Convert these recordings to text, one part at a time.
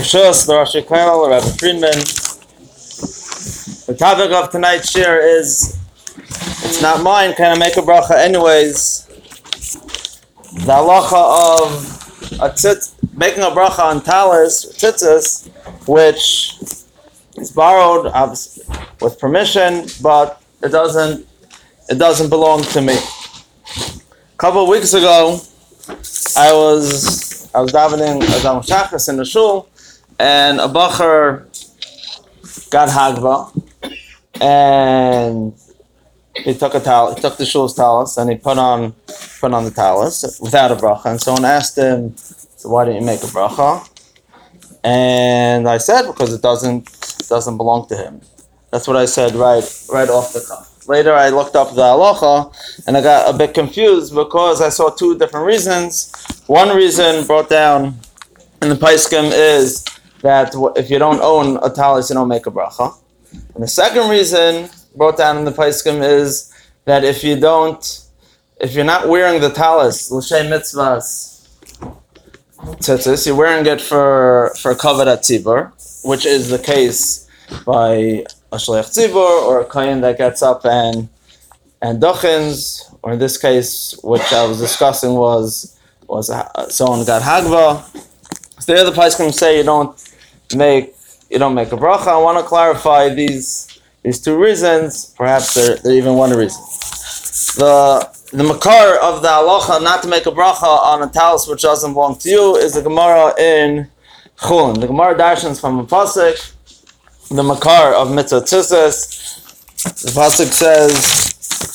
Shus, the Rosh Kollel, Rabbi Friedman. The topic of tonight's shir is, it's not mine, can I make a bracha anyways? The halacha of making a bracha on talis, tzitzis, which is borrowed with permission, but it doesn't belong to me. A couple of weeks ago, I was davening Azam Shachas in the shul, and a bacher got hagva, and he took the shul's talis, and he put on the talis without a bracha. And someone asked him, "So why didn't you make a bracha?" And I said, "Because it doesn't belong to him." That's what I said right off the cuff. Later, I looked up the halacha, and I got a bit confused because I saw two different reasons. One reason brought down in the Paiskim is that if you don't own a talis, you don't make a bracha. And the second reason brought down in the Paiskim is that if you're not wearing the talis, l'shem mitzvahs tzitzis, you're wearing it for kavod hatzibur, which is the case by a shliach tzibur or a kohen that gets up and dochins, or in this case, which I was discussing was someone got hagva. So the other Paiskim say you don't make a bracha. I want to clarify these two reasons. Perhaps they're even one reason. The makar of the halacha not to make a bracha on a talis which doesn't belong to you is the Gemara in Chulin. The Gemara darshans from a pasuk, the makar of mitzvah tzitzis. The pasuk says,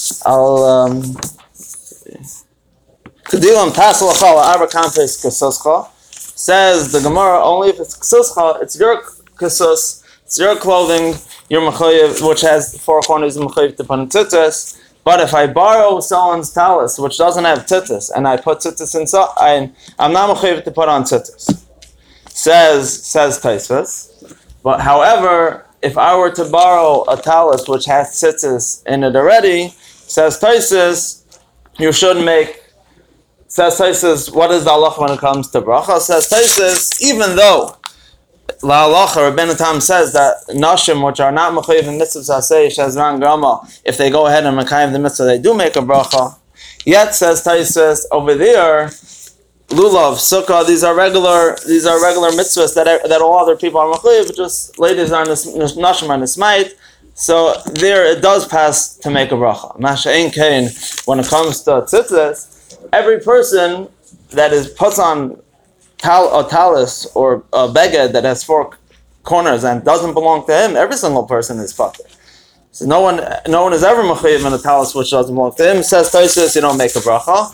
Kedilam tasalacha la'arba kampes kesuscha. Says the Gemara, only if it's kesuscha, it's your kesus, it's your clothing, your mechayev, which has four corners of mechayev to put in tzitzis. But if I borrow someone's talis, which doesn't have tzitzis, and I put tzitzis inside, I'm not mechayev to put on tzitzis. Says Taisvus. But however, if I were to borrow a talis which has tzitzis in it already, says Taisvus, you should make. Says Taisvus, what is the halacha when it comes to bracha? Says Taisvus, even though la halacha, Rabbeinu Tam says that nashim, which are not mechayev in mitzvah sasei shazran grama, if they go ahead and mekayim the mitzvah, they do make a bracha. Yet says Taisvus, over there, lulav, sukkah, these are regular mitzvahs that all other people are mechayev, just ladies are nashim are nismait. So there it does pass to make a bracha. Masha ein kain, when it comes to tzitzis, every person that puts on a talis or a beged that has four corners and doesn't belong to him, every single person is pater. So no one is ever mechayev in a talis which doesn't belong to him. Says Taisvus, you don't make a bracha.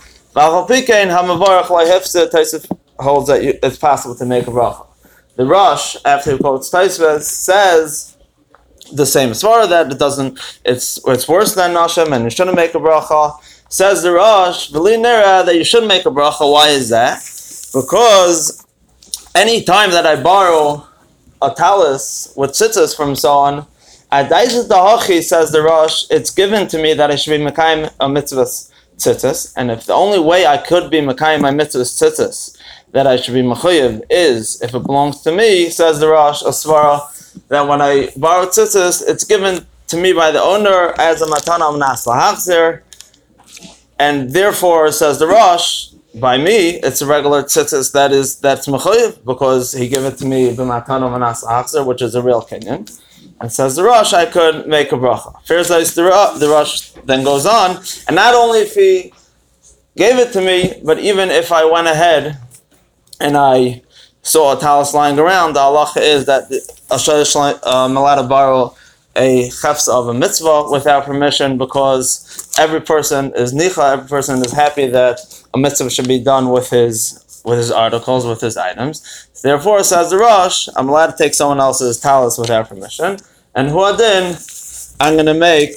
Taisvus holds that it's possible to make a bracha. The Rosh, after he quotes Taisvus, says the same svara that it's worse than nashim and you shouldn't make a bracha. Says the Rosh, that you should make a bracha. Why is that? Because any time that I borrow a talis with tzitzis from someone, says the Rosh, it's given to me that I should be mekayim a mitzvah tzitzis, and if the only way I could be mekayim my mitzvah tzitzis that I should be mechayev is if it belongs to me, says the Rosh, a svara, that when I borrow tzitzis, it's given to me by the owner as a matana mnas lahachzir, and therefore, says the Rosh, by me, it's a regular tzitzis that's mechayev, because he gave it to me b'matana mnas lahachzir, which is a real kinyan. And says the Rosh, I could make a bracha. The Rosh then goes on, and not only if he gave it to me, but even if I went ahead and I saw a talis lying around, the halacha is that I'm allowed to borrow a chefsa of a mitzvah without permission, because every person is nicha, every person is happy that a mitzvah should be done with his articles, with his items. Therefore, says the Rosh, I'm allowed to take someone else's talis without permission, and huadin, I'm going to make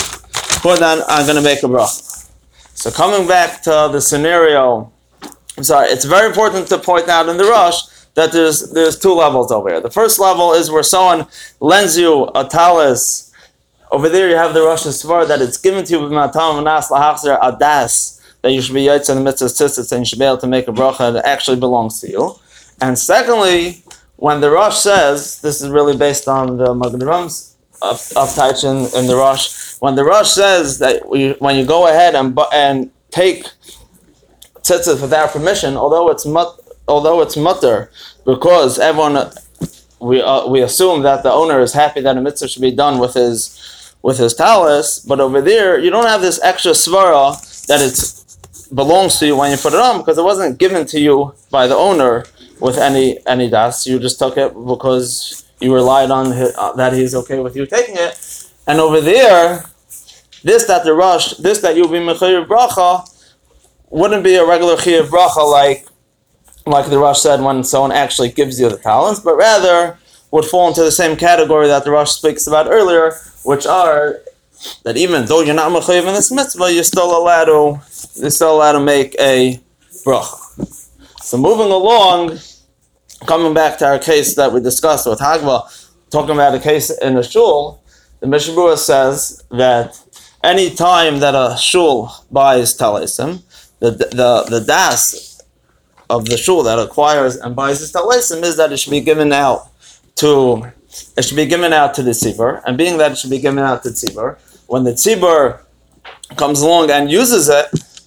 a bracha. So coming back to the scenario, it's very important to point out in the Rosh that there's two levels over here. The first level is where someone lends you a talis. Over there you have the Rosh Svar that it's given to you with matam v'nas lahachzer adas, that you should be yaitz in the mitzvah tzitzis and you should be able to make a bracha that actually belongs to you. And secondly, when the Rosh says, this is really based on the Magen Avraham of Taichin in the Rosh, when the Rosh says that when you go ahead and take tzitzis without permission, although it's mutter, because everyone, we assume that the owner is happy that a mitzvah should be done with his talis, but over there you don't have this extra svara that it belongs to you when you put it on, because it wasn't given to you by the owner with any das. You just took it because you relied on that he's okay with you taking it. And over there, this that you be mechayiv bracha wouldn't be a regular chayiv bracha like the Rosh said when someone actually gives you the talents, but rather would fall into the same category that the Rosh speaks about earlier, which are that even though you're not mechayiv in this mitzvah, you're still allowed to make a bracha. So moving along, coming back to our case that we discussed with Hagva, talking about a case in a shul, the Mishnah Berurah says that any time that a shul buys talisim, the das of the shul that acquires and buys his talisim is that it should be given out to the tzibur, and being that it should be given out to tzibur, when the tzibur comes along and uses it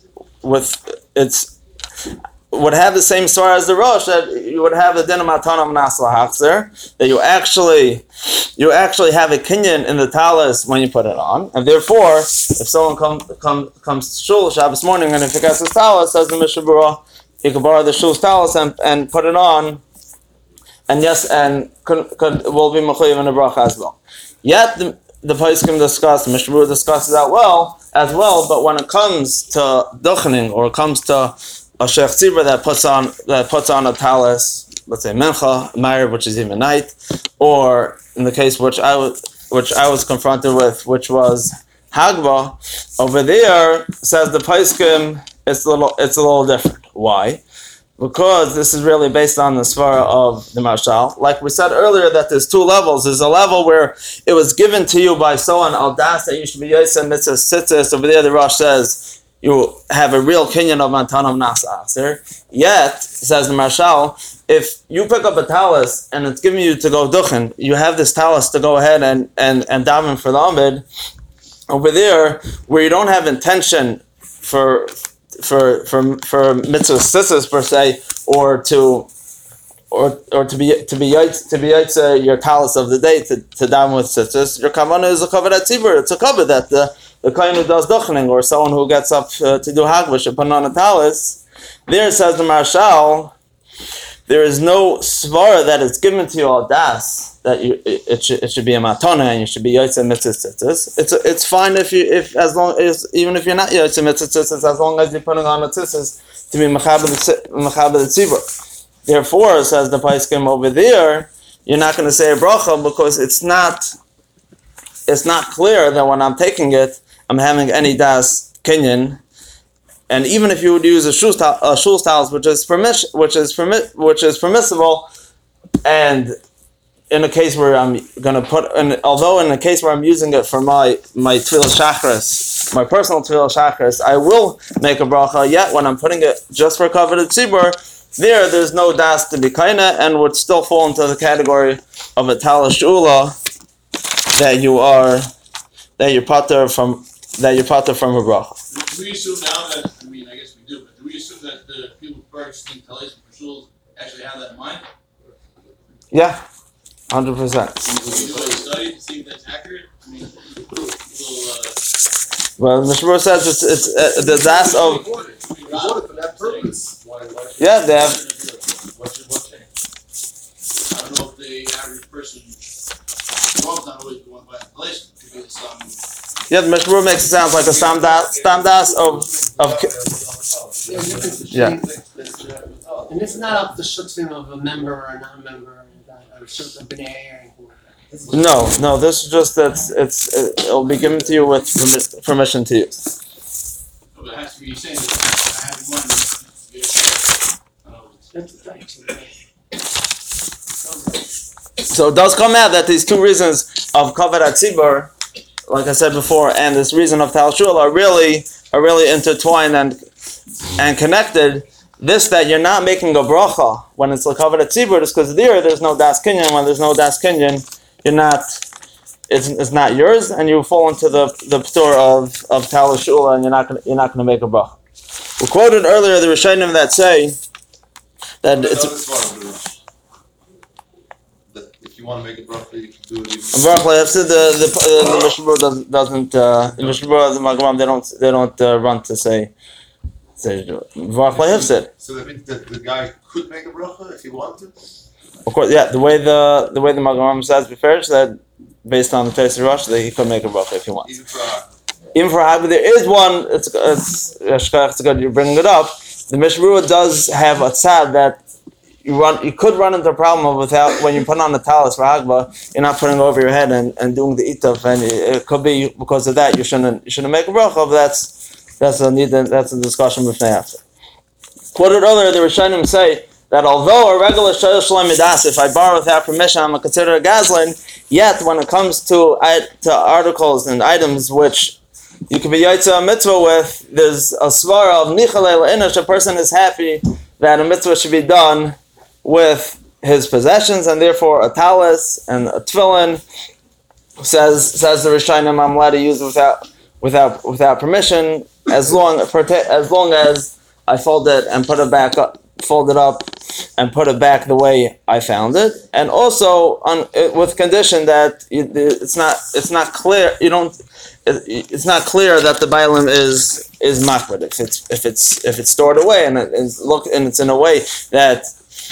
would have the same story as the Rosh, that you would have the din of matana mnas lahachzer, that you actually have a kinyan in the talis when you put it on, and therefore, if someone comes to shul Shabbos morning and he forgets his talis, says the Mishnah Berurah, he could borrow the shul's talis and put it on, and will be mechayiv in the bracha as well. Yet the Poskim discuss, the Mishnah Berurah discusses that as well, but when it comes to duchening, or it comes to a sheikh tzibur that puts on a talis, let's say mincha, ma'ariv, which is even night, or in the case which I was confronted with, which was hagba, over there says the Poskim it's a little different. Why? Because this is really based on the svara of the Marshal. Like we said earlier, that there's two levels. There's a level where it was given to you by someone al das that you should be yosem mitzvah tzitzis. Over there, the Rosh says you have a real kinyan of matana mnas aser. Yet, says the Marshal, if you pick up a talis and it's giving you to go duchen, you have this talis to go ahead and daven for the amid. Over there, where you don't have intention for mitzvah tzitzis per se, or to be yaitze your talis of the day to daven with tzitzis, your kavanah is a kavod tzibur. It's a kavod that the kohen who does duchening, or someone who gets up to do hagva should put on a talis. There, says the Marshal, there is no svara that is given to you al das that it should be a matana and you should be yaitze mitzvah tzitzis. It's fine even if you're not yaitze mitzvah tzitzis, as long as you're putting on a tzitzis to be mechaber the tzibur. Therefore, says the Poskim over there, you're not going to say a bracha because it's not clear that when I'm taking it, I'm having any das kinyan. And even if you would use a shul's talis, which is permissible, and in a case where I'm going to although in a case where I'm using it for my tefillah shachris, my personal tefillah shachris, I will make a bracha. Yet when I'm putting it just for kavod tzibur, there's no das to be kaina, and would still fall into the category of a talis shula that you're pater from a bracha. Do we assume now that, I guess we do, but do we assume that the people purchasing talis for shuls actually have that in mind? Yeah, 100%. Can we do a study to see if that's accurate? Well, the Mishnah Berurah says it's the das of. For that purpose. Yeah, they have. What change? I don't know if the average person, well, not always the one buying the talis, could be some. Yeah, the Mishnah Berurah makes it sound like a stam das of. Yeah. And it's not up to shutting of a member or a non-member, or shutting b'nei or anything like that. No. This is just that it'll be given to you with permission to use. But it has to be saying that I have in mind. So it does come out that these two reasons of kavod tzibur, like I said before, and this reason of tal shul are really intertwined and connected, this that you're not making a bracha when it's l'kavod tzibur is because there's no das kinyan. When there's no das kinyan, you're not. It's not yours, and you fall into the p'tur of talis shula, and you're not gonna make a bracha. We quoted earlier the Rishonim that say that it's. If you want to make a bracha, you can do it. The Mishnah Berurah doesn't. The Mishnah Berurah, the Magamam, they don't run to say V'arach le'hifsid. So that means that the guy could make a bracha if he wanted. Of course, yeah. The way the Magamam says before that based on the Teis Rosh that he could make a bracha if he wants. Even for Hag, but there is one. It's good you're bringing it up. The Mishnah Berurah does have a tzad that. You could run into a problem without when you put on the talis for Hagba, you're not putting it over your head and doing the itaf, and it could be because of that you shouldn't make a bracha. But that's a discussion with after. Quoted earlier, the Rishonim say that although a regular shayla shalom midas, if I borrow without permission, I'm considered a gazlan. Yet when it comes to articles and items which you can be yaitza a mitzvah with, there's a svara of nichalei le'inish. A person is happy that a mitzvah should be done with his possessions, and therefore a talis and a tefillin, says the Rishonim, I'm allowed to use it without permission, as long as I fold it and put it back up, fold it up and put it back the way I found it, and also with condition that it's not clear. It's not clear that the bailim is makbid if it's stored away and it's in a way that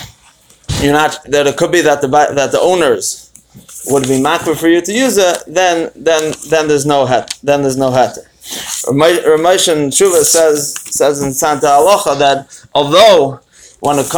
that it could be that the owners would be makbid for you to use it. Then there's no het. Then there's no het. Ramesh and Shuva says in Santa Halacha that although when it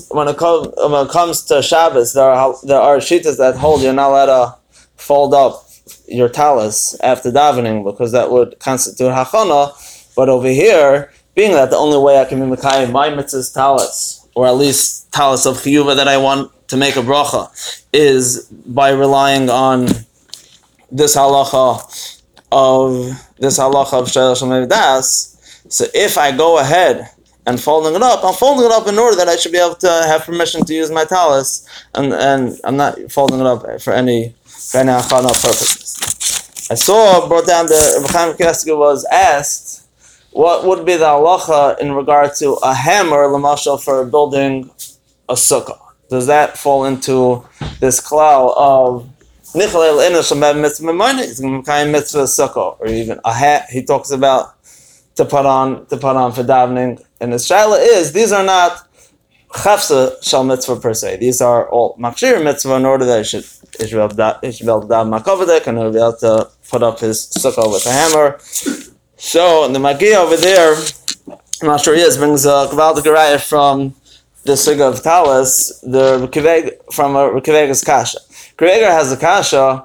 comes to Shabbos, there are shittas that hold you're not allowed to fold up your talis after davening because that would constitute hachana. But over here, being that the only way I can be mekayim my mitzvah's talis, or at least talis of chiyuva that I want to make a bracha, is by relying on this halacha of shayla shalom das. So if I go ahead and folding it up, I'm folding it up in order that I should be able to have permission to use my talis, and I'm not folding it up for any achana purposes. I brought down the Rebbe Chaim Kessler was asked what would be the halacha in regard to a hammer, l'mashal, for building a sukkah. Does that fall into this klal of nichalei l'inish l'meb mitzvah m'mayne? It's going to be mitzvah sukkah, or even a hat. He talks about to put on for davening. And the shaila is these are not chafsa shal mitzvah per se. These are all makshir mitzvah in order that he should be able to daven makavadek and he'll be able to put up his sukkah with a hammer. So the Magia over there, I'm not sure he is, brings a Gavaldik Raya from the Suga of Talis, from a Rekevega's Kasha. Rekeveга has a Kasha.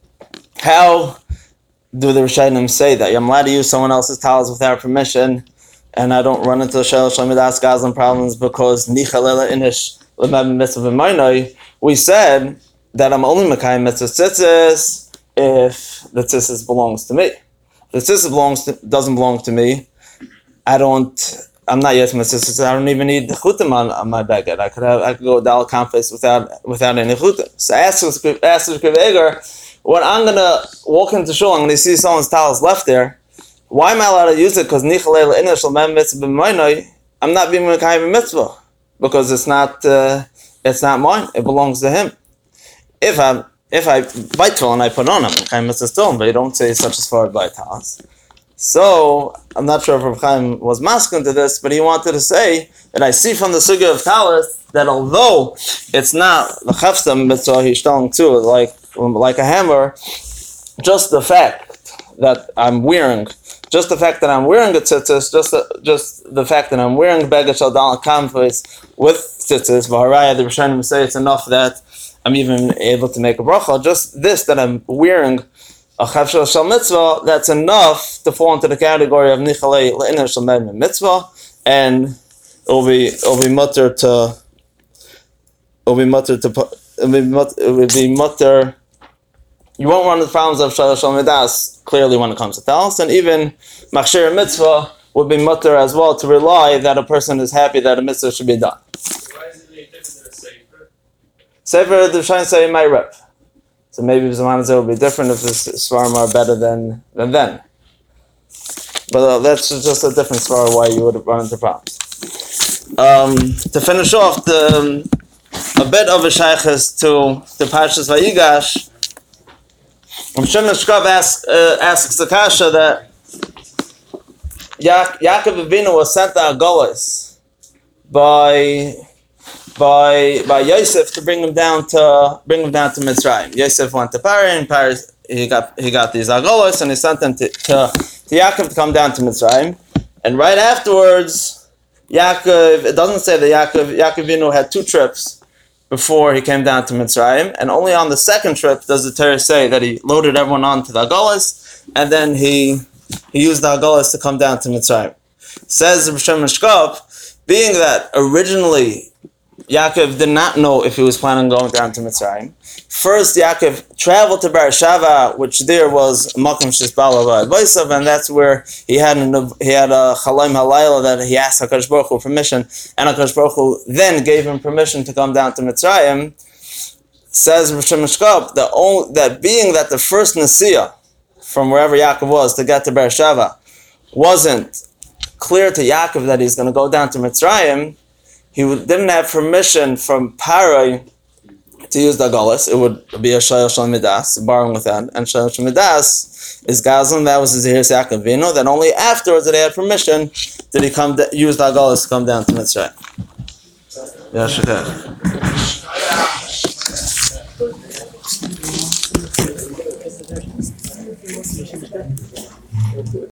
How do the Rishonim say that I'm allowed to use someone else's Talis without permission, and I don't run into the Shel Shalom Midas Gazlan problems because Nichalele Inish Lemab Mitzvah V'Maynoi? We said that I'm only Mekayim Mitzvah Tzitzis if the Tzitzis belongs to me. If the Tzitzis doesn't belong to me, I'm not yet Tzitzis. I don't even need the chutim on my baguette. I could go Dal Kampes without any chutim. So ask the Kreveger, when I'm gonna walk into shul, I'm gonna see someone's talis left there. Why am I allowed to use it? Because Nichalei L'Inish L'Mem Mitzvah B'Maynoi, I'm not being Mekayim Mitzvah because it's not mine. It belongs to him. If I bite tefillin and I put on, I'm Mekayim Mitzvah still, but you don't say such as far as by talis. So I'm not sure if Rav Chaim was masculine to this, but he wanted to say that I see from the sugya of talis that although it's not the chafsa mitzvah he's telling too, like a hammer, just the fact that I'm wearing a tzitzis, just the fact that I'm wearing beged shel dal kampes with tzitzis, v'haraya, the Rishonim say it's enough that I'm even able to make a bracha. Just this, that I'm wearing a chafshel shel mitzvah, that's enough to fall into the category of nichalei l'inish l'med mitzvah, and it'll be mutter. You won't run into the problems of shalosh midas clearly when it comes to talis, and even machshir mitzvah would be mutter as well to rely that a person is happy that a mitzvah should be done. Why is it any different than a sefer? Sefer, they're trying to say my rep. So maybe Zman will be different if the svarim are better than then. But that's just a different story why you would run into problems. To finish off, a bit of a shaykhis to the Parshas Vayigash, Shimon Shkov asks the Kasha that Yaakov Avinu was sent to Agolas by Yosef to bring him down to Mitzrayim. Yosef went to Paran, and Paran he got these Agolas, and he sent them to Yaakov to come down to Mitzrayim. And right afterwards, Yaakov, it doesn't say that Yaakov Avinu had 2 trips before he came down to Mitzrayim, and only on the second trip does the Torah say that he loaded everyone onto the Agolas, and then he used the Agolas to come down to Mitzrayim. Says Rav Shimon Shkop, being that originally Yaakov did not know if he was planning on going down to Mitzrayim. First, Yaakov traveled to Beersheva, which there was Makom Shesbala Vaisav, and that's where he had a Chalaim Halayla that he asked HaKadosh Baruch Hu permission, and HaKadosh Baruch Hu then gave him permission to come down to Mitzrayim. Says Rav Shimon Shkop, that being that the first Nasiya from wherever Yaakov was to get to Beersheva wasn't clear to Yaakov that he's going to go down to Mitzrayim, he didn't have permission from Parai to use the Agolas. It would be a Shayel Shal Midas, borrowing with that. And Shayel Shal Midas is Gazlan, that was his Zehiris Yaakov Avinu. Then only afterwards that he had permission did he use the Agolas to come down to Mitzrayim. Yeah, sure.